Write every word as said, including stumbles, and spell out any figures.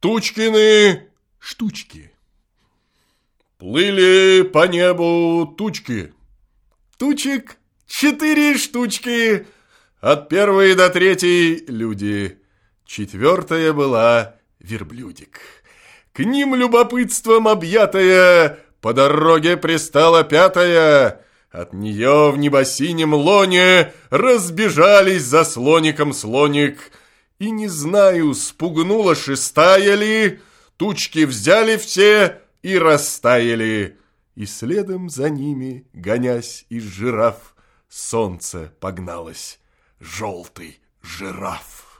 Тучкины штучки. Плыли по небу тучки. Тучек четыре штучки. От первой до третьей люди. Четвертая была верблюдик. К ним любопытством объятая по дороге пристала пятая. От нее в небосинем лоне разбежались за слоником слоник. И не знаю, спугнула шестая ли, тучки взяли все и растаяли. И следом за ними, гонясь из жираф, солнце погналось, желтый жираф.